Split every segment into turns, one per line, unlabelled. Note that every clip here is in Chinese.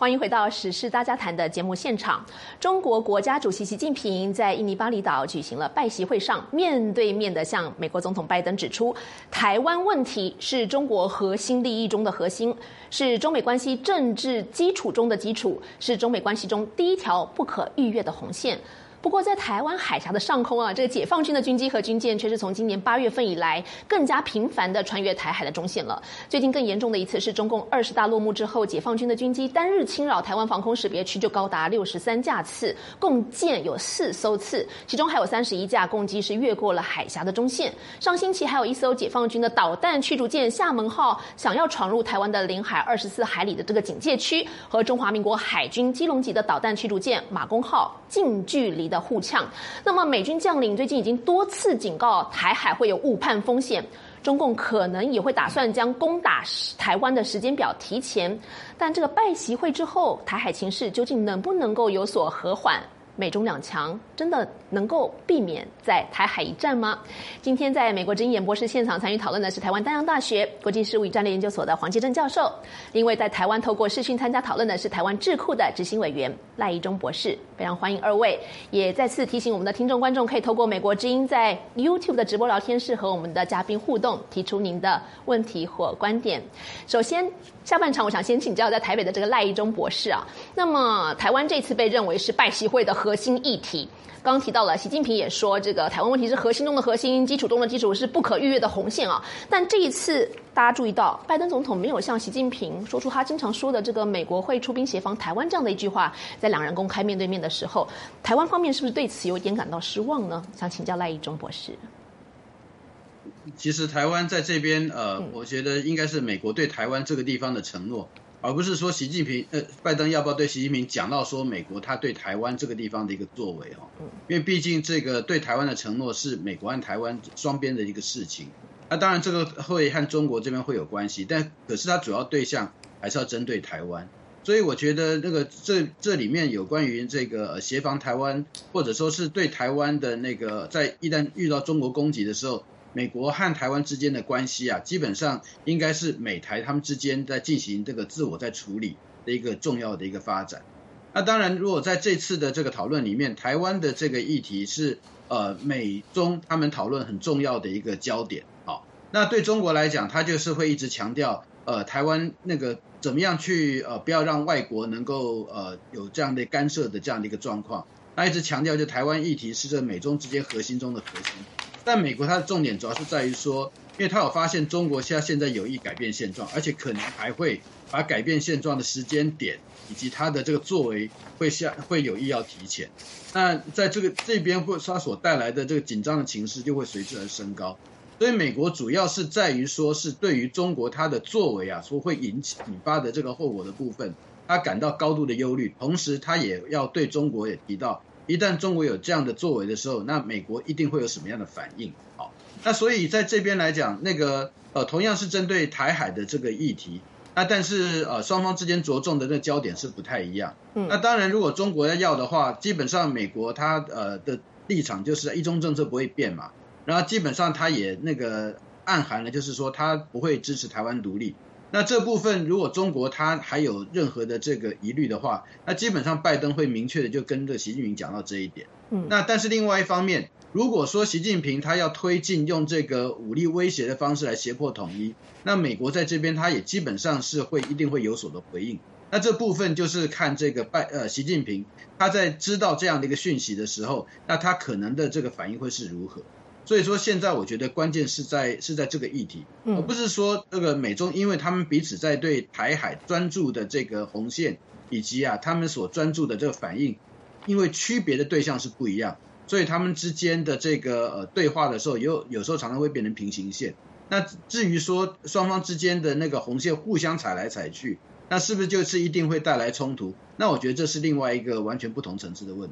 欢迎回到时事大家谈的节目现场。中国国家主席习近平在印尼巴厘岛举行了拜习会上，面对面的向美国总统拜登指出，台湾问题是中国核心利益中的核心，是中美关系政治基础中的基础，是中美关系中第一条不可逾越的红线。不过，在台湾海峡的上空啊，这个解放军的军机和军舰却是从今年8月份以来更加频繁地穿越台海的中线了。最近更严重的一次是中共20大落幕之后，解放军的军机单日侵扰台湾防空识别区就高达63架次，共建有4艘次，其中还有31架共机是越过了海峡的中线。上星期还有一艘解放军的导弹驱逐舰厦门号想要闯入台湾的领海24海里的这个警戒区，和中华民国海军基隆级的导弹驱逐舰马公号近距离的互呛。那么美军将领最近已经多次警告台海会有误判风险，中共可能也会打算将攻打台湾的时间表提前。但这个拜习会之后，台海情势究竟能不能够有所和缓？美中两强真的能够避免在台海一战吗？今天在美国之音演播室现场参与讨论的是台湾淡江大学国际事务与战略研究所的黄基正教授，另外在台湾透过视讯参加讨论的是台湾智库的执行委员赖怡中博士，非常欢迎二位。也再次提醒我们的听众观众，可以透过美国之音在 YouTube 的直播聊天室和我们的嘉宾互动，提出您的问题或观点。首先下半场我想先请教在台北的这个赖怡中博士啊，那么台湾这次被认为是拜习会的核心议题，刚刚提到了习近平也说这个台湾问题是核心中的核心，基础中的基础，是不可逾越的红线啊。但这一次大家注意到拜登总统没有向习近平说出他经常说的这个美国会出兵协防台湾这样的一句话，在两人公开面对面的时候，台湾方面是不是对此有点感到失望呢？想请教赖怡中博士。
其实台湾在这边我觉得应该是美国对台湾这个地方的承诺，而不是说习近平拜登要不要对习近平讲到说美国他对台湾这个地方的一个作为因为毕竟这个对台湾的承诺是美国和台湾双边的一个事情，那当然这个会和中国这边会有关系，但可是它主要对象还是要针对台湾，所以我觉得那个这里面有关于这个协防台湾，或者说是对台湾的那个在一旦遇到中国攻击的时候，美国和台湾之间的关系啊，基本上应该是美台他们之间在进行这个自我在处理的一个重要的一个发展。那当然，如果在这次的这个讨论里面，台湾的这个议题是美中他们讨论很重要的一个焦点。好，那对中国来讲，他就是会一直强调台湾那个怎么样去不要让外国能够有这样的干涉的这样的一个状况。他一直强调就台湾议题是这美中之间核心中的核心。但美国它的重点主要是在于说，因为他有发现中国现在有意改变现状，而且可能还会把改变现状的时间点以及他的这个作为会有意要提前。那在这边会它所带来的这个紧张的情势就会随之而升高。所以美国主要是在于说是对于中国它的作为啊所会引发的这个后果的部分，他感到高度的忧虑，同时他也要对中国也提到，一旦中国有这样的作为的时候，那美国一定会有什么样的反应。好，那所以在这边来讲，那个同样是针对台海的这个议题，那但是双方之间着重的那个焦点是不太一样。那当然如果中国要的话，基本上美国它的立场就是一中政策不会变嘛，然后基本上它也那个暗含了就是说它不会支持台湾独立。那这部分如果中国他还有任何的这个疑虑的话，那基本上拜登会明确的就跟着习近平讲到这一点。那但是另外一方面，如果说习近平他要推进用这个武力威胁的方式来胁迫统一，那美国在这边他也基本上是一定会有所的回应。那这部分就是看这个习近平他在知道这样的一个讯息的时候，那他可能的这个反应会是如何。所以说现在我觉得关键是在这个议题，而不是说这个美中因为他们彼此在对台海专注的这个红线，以及他们所专注的这个反应，因为区别的对象是不一样，所以他们之间的这个对话的时候，有时候常常会变成平行线。那至于说双方之间的那个红线互相踩来踩去，那是不是就是一定会带来冲突？那我觉得这是另外一个完全不同层次的问题。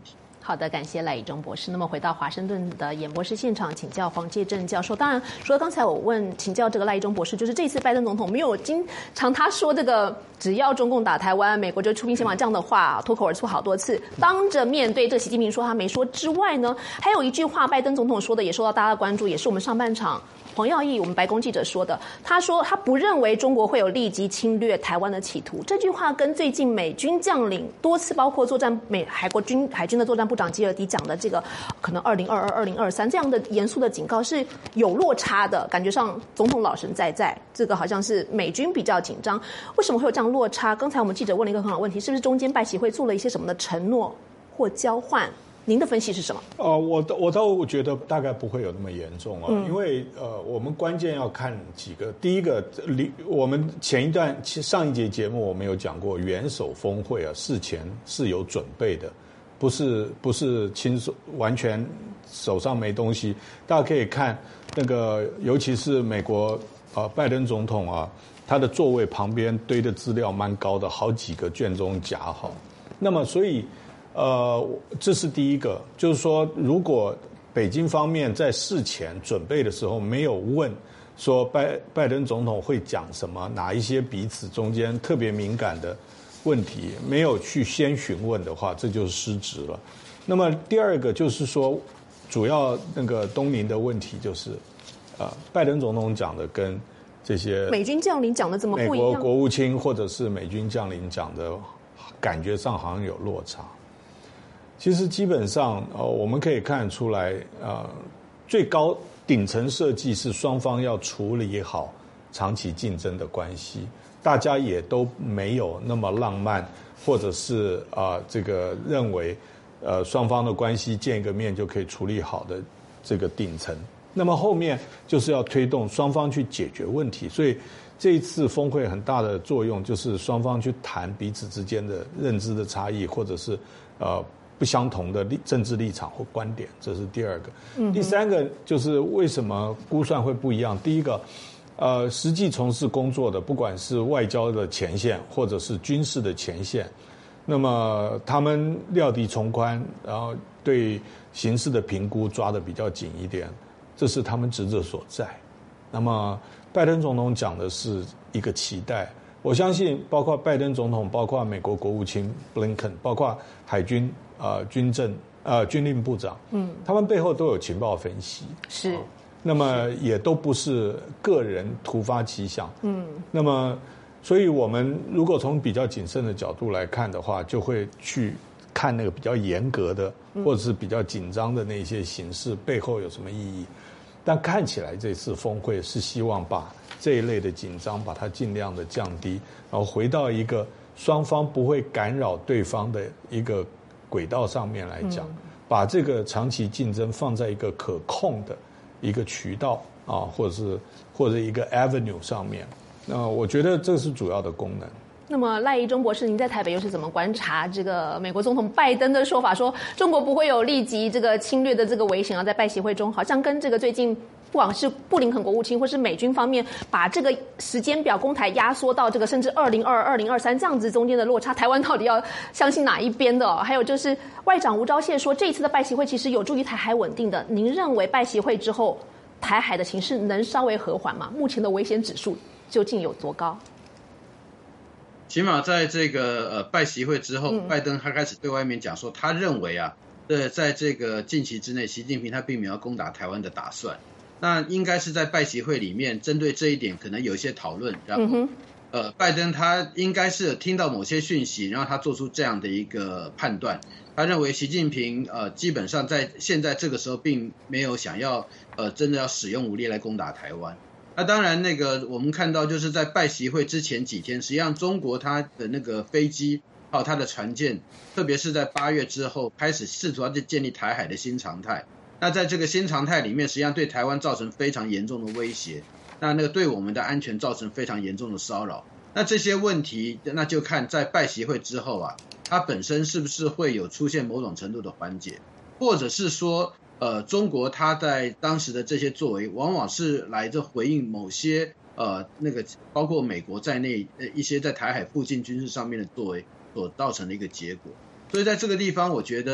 好的，感谢赖以中博士。那么回到华盛顿的演播室现场，请教黄介正教授。当然，除了刚才我请教这个赖以中博士，就是这次拜登总统没有经常他说这个只要中共打台湾，美国就出兵先防这样的话脱口而出好多次，当着面对这个习近平说他没说之外呢，还有一句话拜登总统说的也受到大家的关注，也是我们上半场黄耀义我们白宫记者说的，他说他不认为中国会有立即侵略台湾的企图。这句话跟最近美军将领多次包括作战海军的作战部长吉尔迪讲的这个可能2022、2023这样的严肃的警告是有落差的，感觉上总统老神在，这个好像是美军比较紧张。为什么会有这样落差？刚才我们记者问了一个很好的问题，是不是中间拜习会做了一些什么的承诺或交换？您的分析是什么？
我倒觉得大概不会有那么严重啊，因为我们关键要看几个。第一个，我们上一节节目我们有讲过，元首峰会啊，事前是有准备的，不是轻松完全手上没东西。大家可以看那个，尤其是美国拜登总统啊，他的座位旁边堆的资料蛮高的，好几个卷宗夹好。那么所以。这是第一个，就是说，如果北京方面在事前准备的时候没有问说拜登总统会讲什么，哪一些彼此中间特别敏感的问题，没有去先询问的话，这就是失职了。那么第二个就是说，主要那个东宁的问题就是，拜登总统讲的跟这些
美军将领讲的怎么不一样？
美国国务卿或者是美军将领讲的，感觉上好像有落差。其实基本上，我们可以看出来，最高顶层设计是双方要处理好长期竞争的关系，大家也都没有那么浪漫，或者是这个认为，双方的关系见一个面就可以处理好的这个顶层。那么后面就是要推动双方去解决问题，所以这一次峰会很大的作用就是双方去谈彼此之间的认知的差异，或者是不相同的政治立场或观点，这是第二个。第三个就是为什么估算会不一样？第一个，实际从事工作的，不管是外交的前线或者是军事的前线，那么他们料敌从宽，然后对形势的评估抓得比较紧一点，这是他们职责所在。那么拜登总统讲的是一个期待。我相信，包括拜登总统，包括美国国务卿布林肯，包括海军军令部长，他们背后都有情报分析，
是，
那么也都不是个人突发奇想，那么，所以我们如果从比较谨慎的角度来看的话，就会去看那个比较严格的，或者是比较紧张的那些形势背后有什么意义。但看起来这次峰会是希望把这一类的紧张把它尽量的降低，然后回到一个双方不会干扰对方的一个轨道上面来讲，把这个长期竞争放在一个可控的一个渠道啊，或者一个 avenue 上面。那我觉得这是主要的功能。
那么赖宜中博士，您在台北又是怎么观察这个美国总统拜登的说法，说中国不会有立即这个侵略的这个危险啊？在拜习会中，好像跟这个最近不管是布林肯国务卿或是美军方面，把这个时间表公台压缩到这个甚至2022、2023这样子中间的落差，台湾到底要相信哪一边的？还有就是外长吴钊燮说，这一次的拜习会其实有助于台海稳定的。您认为拜习会之后，台海的情势能稍微和缓吗？目前的危险指数究竟有多高？
起码在这个拜习会之后，拜登他开始对外面讲说，他认为啊，在这个近期之内，习近平他并没有攻打台湾的打算。那应该是在拜习会里面针对这一点可能有一些讨论，然后拜登他应该是听到某些讯息，然后他做出这样的一个判断。他认为习近平基本上在现在这个时候并没有想要真的要使用武力来攻打台湾。那当然，那个我们看到就是在拜习会之前几天，实际上中国它的那个飞机还有它的船舰，特别是在8月之后开始试图要建立台海的新常态。那在这个新常态里面，实际上对台湾造成非常严重的威胁，那个对我们的安全造成非常严重的骚扰。那这些问题，那就看在拜习会之后啊，它本身是不是会有出现某种程度的缓解，或者是说中国它在当时的这些作为，往往是来自回应某些那个包括美国在内一些在台海附近军事上面的作为所造成的一个结果。所以在这个地方，我觉得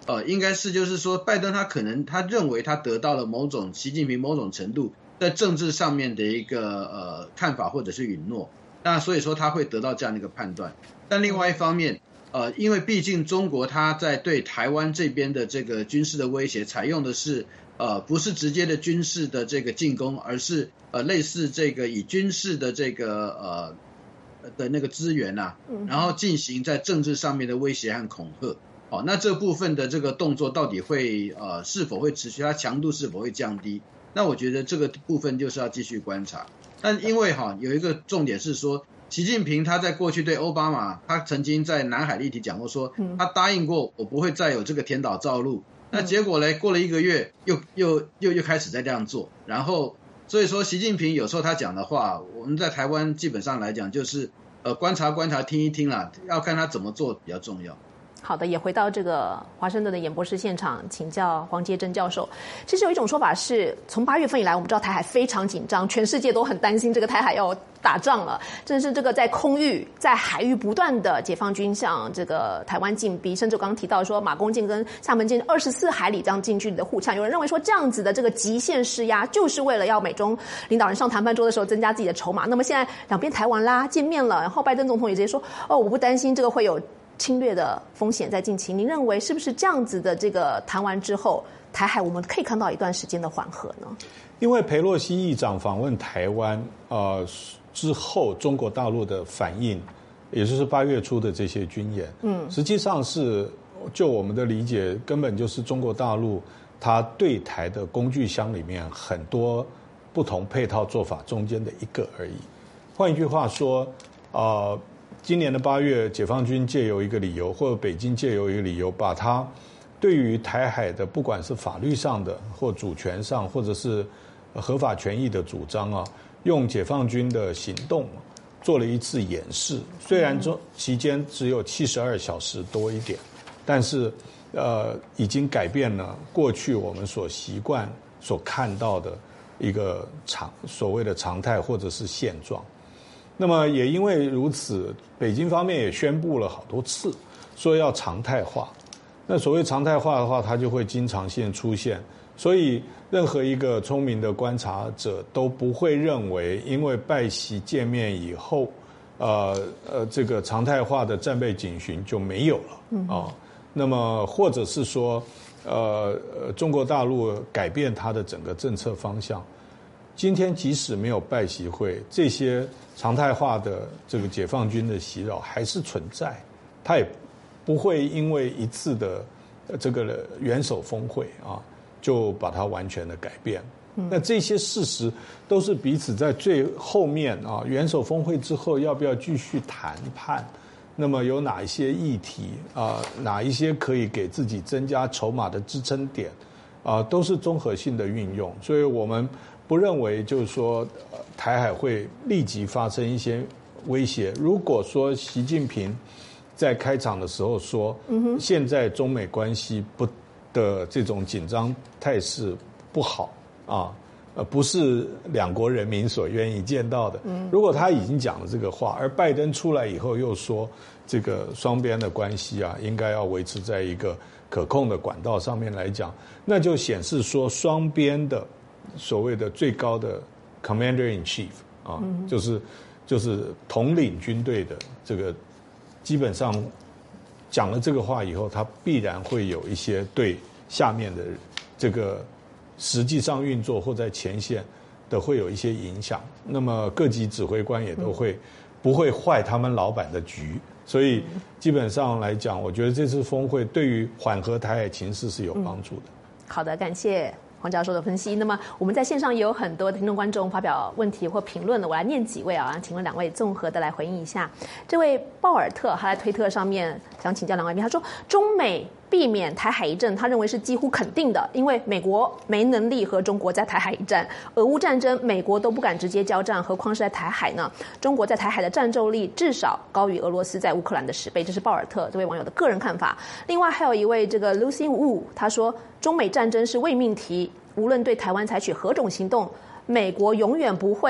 应该是就是说，拜登他认为他得到了习近平某种程度在政治上面的一个看法或者是允诺，那所以说他会得到这样的一个判断。但另外一方面，因为毕竟中国他在对台湾这边的这个军事的威胁，采用的是不是直接的军事的这个进攻，而是类似这个以军事的这个的那个资源啊，然后进行在政治上面的威胁和恐吓。那这部分的这个动作到底会是否会持续，它强度是否会降低？那我觉得这个部分就是要继续观察。但因为有一个重点是说，习近平他在过去对奥巴马，他曾经在南海议题讲过说，他答应过我不会再有这个填岛造陆。那结果呢，过了1个月又开始在这样做。然后所以说习近平有时候他讲的话，我们在台湾基本上来讲就是观察观察听一听啦，要看他怎么做比较重要。
好的，也回到这个华盛顿的演播室现场，请教黄杰珍教授。其实有一种说法是，从8月份以来，我们知道台海非常紧张，全世界都很担心这个台海要打仗了。正是这个在空域、在海域不断的解放军向这个台湾进逼，甚至刚刚提到说马公舰跟厦门舰24海里这样近距离的互呛。有人认为说，这样子的这个极限施压，就是为了要美中领导人上谈判桌的时候增加自己的筹码。那么现在两边谈完啦，见面了，然后拜登总统也直接说，我不担心这个会有侵略的风险在近期。您认为是不是这样子的这个谈完之后，台海我们可以看到一段时间的缓和呢？
因为裴洛西议长访问台湾之后，中国大陆的反应，也就是8月初的这些军演，实际上是就我们的理解，根本就是中国大陆它对台的工具箱里面很多不同配套做法中间的一个而已。换一句话说，今年的8月，解放军借由一个理由，或者北京借由一个理由，把它对于台海的不管是法律上的或主权上，或者是合法权益的主张用解放军的行动做了一次演示。虽然期间只有72小时多一点，但是已经改变了过去我们所习惯所看到的一个所谓的常态或者是现状。那么也因为如此，北京方面也宣布了好多次，说要常态化。那所谓常态化的话，它就会经常性出现。所以任何一个聪明的观察者都不会认为，因为拜习见面以后，这个常态化的战备警巡就没有了那么或者是说，中国大陆改变它的整个政策方向。今天即使没有拜习会，这些常态化的这个解放军的袭扰还是存在，它也不会因为一次的这个元首峰会就把它完全的改变。那这些事实都是彼此在最后面元首峰会之后要不要继续谈判，那么有哪一些议题哪一些可以给自己增加筹码的支撑点都是综合性的运用。所以我们不认为就是说台海会立即发生一些威胁。如果说习近平在开场的时候说现在中美关系的这种紧张态势不好不是两国人民所愿意见到的。如果他已经讲了这个话，而拜登出来以后又说这个双边的关系应该要维持在一个可控的管道上面来讲，那就显示说双边的所谓的最高的 Commander in Chief 就是统领军队的这个，基本上讲了这个话以后，他必然会有一些对下面的这个实际上运作或在前线的会有一些影响。那么各级指挥官也都会不会坏他们老板的局，所以基本上来讲，我觉得这次峰会对于缓和台海情势是有帮助的。
好的，感谢黄教授的分析。那么我们在线上也有很多的听众观众发表问题或评论的，我来念几位请问两位综合的来回应一下。这位鲍尔特他在推特上面想请教两位，他说中美避免台海一战，他认为是几乎肯定的，因为美国没能力和中国在台海一战，俄乌战争美国都不敢直接交战，何况是在台海呢？中国在台海的战斗力至少高于俄罗斯在乌克兰的10倍，这是鲍尔特这位网友的个人看法。另外还有一位这个 Lucy Wu， 他说中美战争是伪命题，无论对台湾采取何种行动，美国永远不会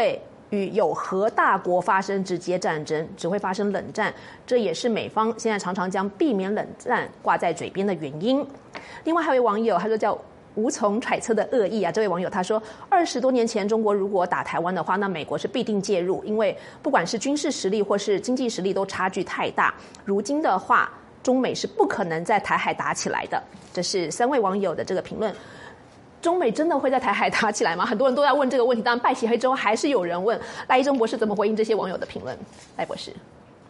与有核大国发生直接战争，只会发生冷战，这也是美方现在常常将避免冷战挂在嘴边的原因。另外还有一位网友，他说叫无从揣测的恶意啊！这位网友他说，20多年前中国如果打台湾的话，那美国是必定介入，因为不管是军事实力或是经济实力都差距太大。如今的话，中美是不可能在台海打起来的。这是3位网友的这个评论。中美真的会在台海打起来吗？很多人都在问这个问题。当然，拜习会之后还是有人问。赖一中博士怎么回应这些网友的评论？赖博士，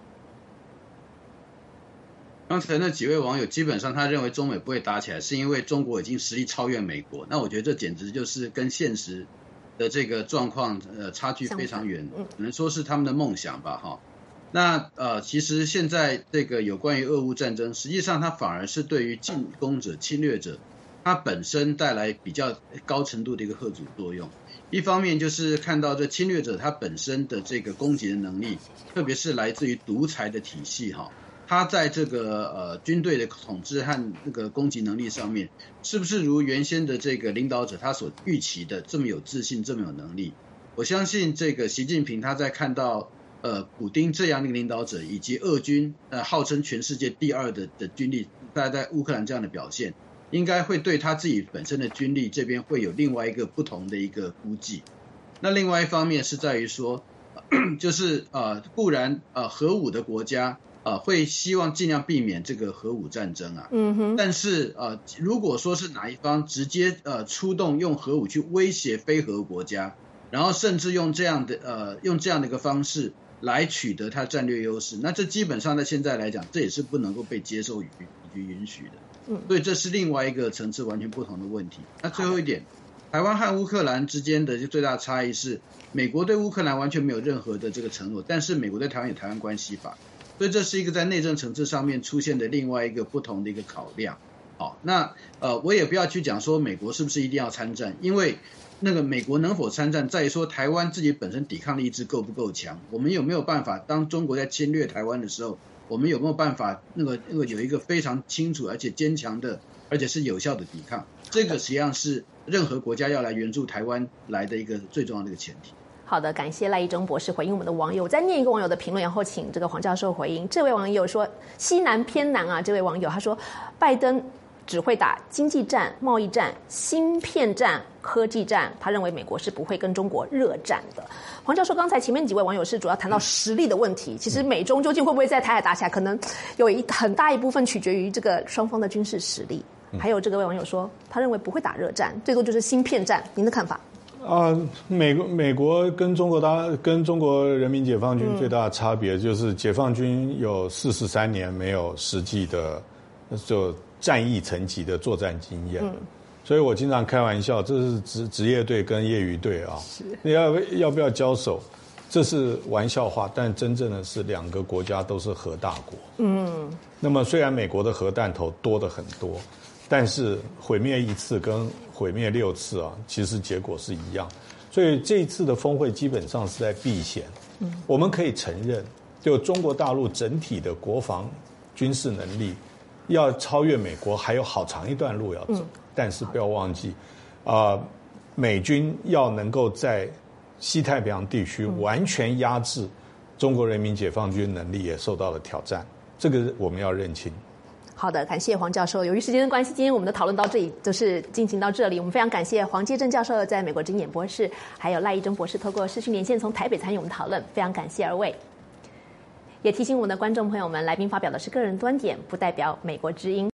刚才那几位网友基本上他认为中美不会打起来，是因为中国已经实力超越美国。那我觉得这简直就是跟现实的这个状况差距非常远，只能说是他们的梦想吧哈。那其实现在这个有关于俄乌战争，实际上它反而是对于进攻者、侵略者，它本身带来比较高程度的一个吓阻作用。一方面就是看到这侵略者他本身的这个攻击的能力，特别是来自于独裁的体系哈，他在这个军队的统治和那个攻击能力上面，是不是如原先的这个领导者他所预期的这么有自信、这么有能力？我相信这个习近平他在看到普丁这样的一个领导者，以及俄军号称全世界第2的军力，大概在乌克兰这样的表现，应该会对他自己本身的军力这边会有另外一个不同的一个估计。那另外一方面是在于说，就是固然核武的国家会希望尽量避免这个核武战争啊，但是如果说是哪一方直接出动用核武去威胁非核国家，然后甚至用这样的一个方式来取得它战略优势，那这基本上在现在来讲，这也是不能够被接受以及允许的。所以这是另外一个层次完全不同的问题。那最后一点，台湾和乌克兰之间的最大差异是，美国对乌克兰完全没有任何的这个承诺，但是美国对台湾有台湾关系法，所以这是一个在内政层次上面出现的另外一个不同的一个考量。好，那我也不要去讲说美国是不是一定要参战，因为那个美国能否参战，在于说台湾自己本身抵抗力意志够不够强，我们有没有办法，当中国在侵略台湾的时候，我们有没有办法那个有一个非常清楚而且坚强的，而且是有效的抵抗？这个实际上是任何国家要来援助台湾来的一个最重要的一个前提。
好的，感谢赖一中博士回应我们的网友。我再念一个网友的评论，然后请这个黄教授回应。这位网友说西南偏南啊，这位网友他说拜登只会打经济战、贸易战、芯片战、科技战，他认为美国是不会跟中国热战的。黄教授，刚才前面几位网友是主要谈到实力的问题，其实美中究竟会不会在台海打起来，可能有很大一部分取决于这个双方的军事实力。还有这个网友说，他认为不会打热战，最多就是芯片战。您的看法？
美国跟中国人民解放军最大的差别就是解放军有43年没有实际的就战役层级的作战经验，所以我经常开玩笑，这是职业队跟业余队啊，要不要交手，这是玩笑话，但真正的是两个国家都是核大国。那么虽然美国的核弹头多得很多，但是毁灭1次跟毁灭6次啊，其实结果是一样。所以这一次的峰会基本上是在避险。我们可以承认，就中国大陆整体的国防军事能力要超越美国还有好长一段路要走，但是不要忘记，美军要能够在西太平洋地区完全压制中国人民解放军能力也受到了挑战，这个我们要认清。
好的，感谢黄教授。由于时间的关系，今天我们的讨论到这里就是进行到这里。我们非常感谢黄介正教授在美国之音演播室，还有赖一中博士透过视讯连线从台北参与我们讨论，非常感谢二位。也提醒我们的观众朋友们，来宾发表的是个人观点，不代表美国之音。